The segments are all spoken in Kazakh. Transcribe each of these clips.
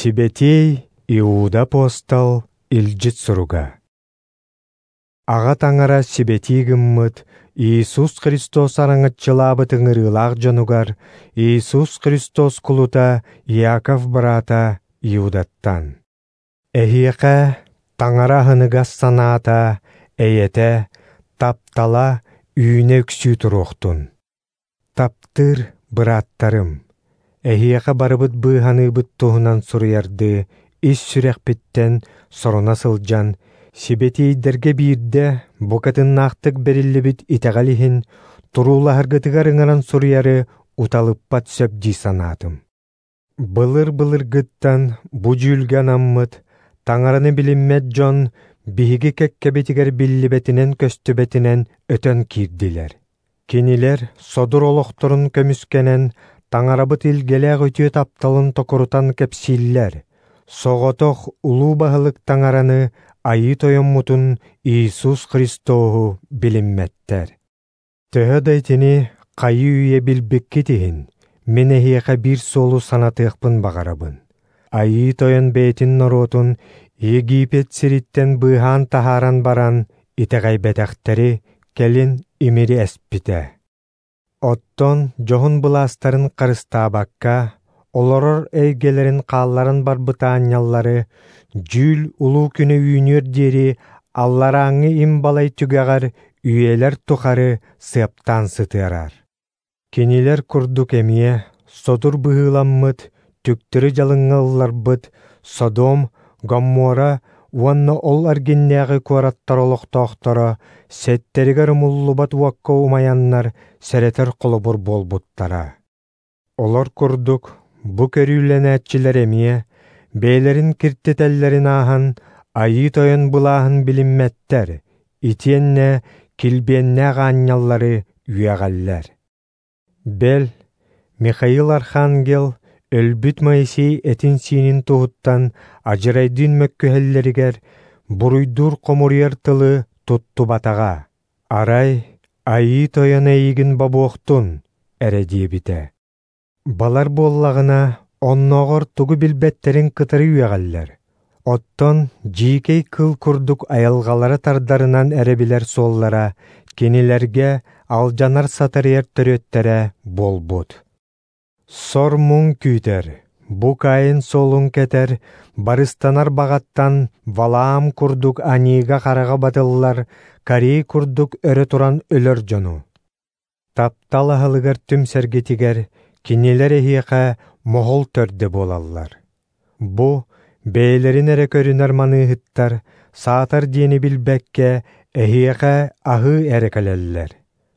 Сибетей Иуда апостол илжит суруга. Аға таңара Сибетей гыммыт Иисус Христос араңытчылабытың ырылақ жанугар Иисус Христос кулута Иаков брата Иудаттан. Эхиеқа таңара хыныгас санаата эйете таптала үйіне үксүй туруқтун. Таптыр браттарым. Эхиеқа барыбыт быханыбыт туһунан суруярды, ис сүрәхпеттен соруна сылжан, Сибетейдерге бирде бокатын-нақтык бериллибит итегалихин турулаһаргытыгар ыңаран суруяры уталыппат сөбди санаатым. Былыр гыттан бу жүлган аммыт, таңараны билиммет жон биһиги кеккебетигер биллибетинен көстүбетинен өтөн кирдилер. Кинилер содур олохторун көмүскенен таңарабыт илгелег өтүө тапталын токурутан кепсиллер. Соғотох улуу баһылык таңараны айы тойоммутун Иисус Христоху билимметтер. Төһө дайтини кайы үйе билбикки тиһин, мен эхиэхэ бир солу санатыахпын багарабын. Айы тойон бээтин норотун Египет сириттен быһаан тахаран баран итегайбетахтери келин имири эспите. Оттон жоһун быластарын карыстаабакка, олорор эйгелерин каалларын барбытаанняллары, жүл улуу күнү үйүнөр дери аллараңы им балай түгәгар үйелер тухары сыптан сытырар. Кенилер курдук эмие, содур быһыламмыт, түктүрү жалыңылларбыт, Содом, Гоммора, уанна ол аргиннäғы куараттар олохтоохторо, сеттеригер муллубат уакка умаяннар серетер колобур болбуттара. Олор курдук, бу көрүүлэнээчилер эмие, бээлерин киртетеллерин аахан, айы тойон былааһын билимметтер, итиенне килбиенне гаанняллары үйэҕэллэр. Бел, Михаил Архангел, өлбүт Моисей этин сиинин туһуттан ажырайдын мөккөһэллеригер буруйдур комурьер тылы тутту батага. Арай, айы тойон эйигин бабуохтун, эредиебите. Балар боллагына онногор тугу билбеттерин кытары үйэҕэллэр. Оттон жиикей кыл курдук айалгалары тардарынан эребилер соллара, кенилерге алжанар сатырыер төрөттере болбут. Сор муң күйтер, бу кайын солун кетер, барыстанар багаттан Валаам курдук анига карага батыллар, Карей курдук өрө туран өлөр жону. Таптал ахылыгар түм сергетигер, кинилер эхиэхэ мохол төрдө болаллар. Бу, бээлерин эре көрүнөр маныыхыттар, саатар диэни билбекке эхиэхэ ахы эрекелеллер.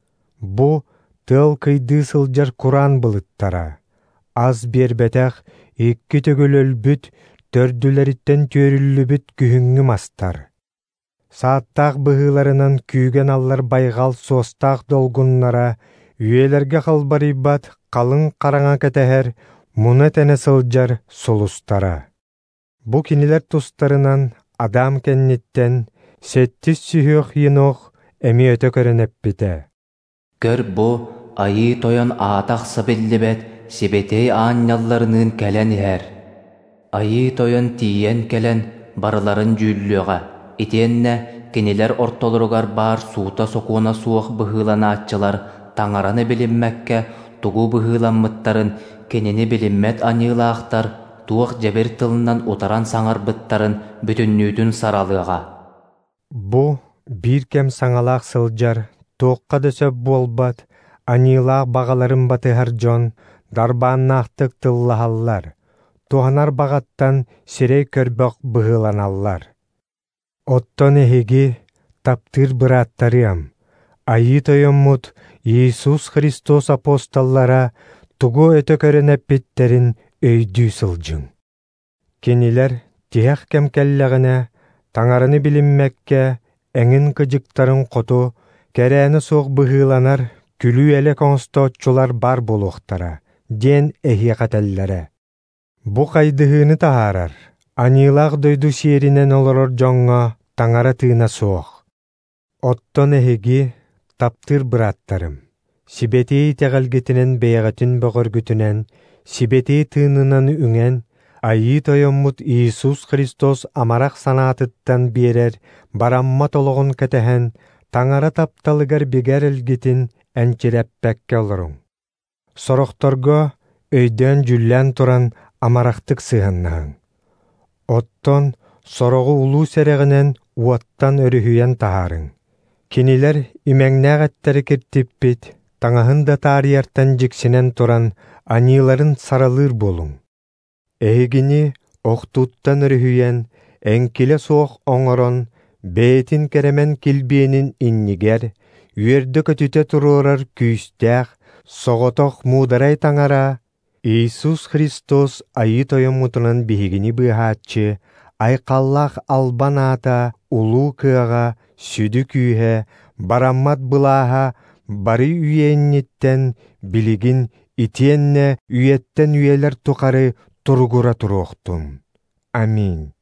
Бу, тыл кыйды сылжар Куран былыттара. Аз бербетэх икки төгөл өлбүт, төрдүлериттен төрүллүбүт күһүңҥү мастар. Сааттаах быһыыларынан күүген аллар байгал соостаах долгуннара, үйелерге халбарыйбат калың караңа кетэһэр, муна тене сылжар солустара. Бу кинилер тустарынан адам кенниттен сеттис сүйөх йынох эми өтө көрөнеппите. Көр бу айы тойон аатах сабиллибет Сибетей ааннялларынын келен эр. Айы тойон тиен келен барыларын жүллөҕө. Итиенне кинилер ортолоругар бар суута сокуона суох быһыыланааччылар таңараны билиммекке тугу быһыыламмыттарын кенини билиммет аньыылаахтар туох жебер тылынан утаран саңарбыттарын бүтүннүүтүн саралыга. Бу бир кем саңалаах сылжар туокка дөсөп болбат, аньыылаах багаларын батыһар дьон дарбааннаахтык тыллаһаллар, туһанар багаттан сирей көрбөк быһыыланаллар. Оттон эһиги таптыр быраттарыам, айы тойоммут Иисус Христос апостоллара тугу өтө көрөнэппиттерин өйдүү сылжың. Кенилер тиэх кемкеллэҕинэ таңарыны билиммекке эҥин кыдьыктарын хоту кэрээни суох быһыыланар күлүү эле консточчулар бар болуохтара, диэн эхиэхэтэллэре. Бу хайдыһыыны таһаарар, аньыылаах дойду сиэринэн олорор дьоҥҥо таңара тыына суох. Оттон эһиги таптыр быраттарым, Сибетей тәҕэлгитинэн бэйэҕэтин бөҕөргүтүнэн, Сибетей тыынынан үҥэн, Айы тойоммут Иисус Христос амарах санаатыттан биерер барамма тологон кэтэһэн таңара тапталыгар бигэр элгитин энчиреппекке олоруң. Сорохторго өйдөн жүллэн туран амарахтык сыһыннаһың. Оттон сорогу улуу серегинен уоттан өрүһүйэн тахарың. Кинилер имэҥнээҕэттери киртиппит, таҥаһын да таарыйартан дьиксинэн туран аньыыларын саралыыр болуң. Эһигини охтуттан өрүһүйэн, эҥкилэ суох оҥорон, бээтин кэрэмен килбиэнин иннигэр, үөрдө көтүтэ туруорар күүстээх, соҕотох муударай таҥара, Иисус Христос айы тойоммутунан биһигини быаһааччы, айхаллах албан аата улуу кыаҕа сүдү күүһэ, бараммат былааһа бары үйээнниттэн билигин итиэннэ үйэттэн үйэлэр тухары туругура туруохтум. Аминь.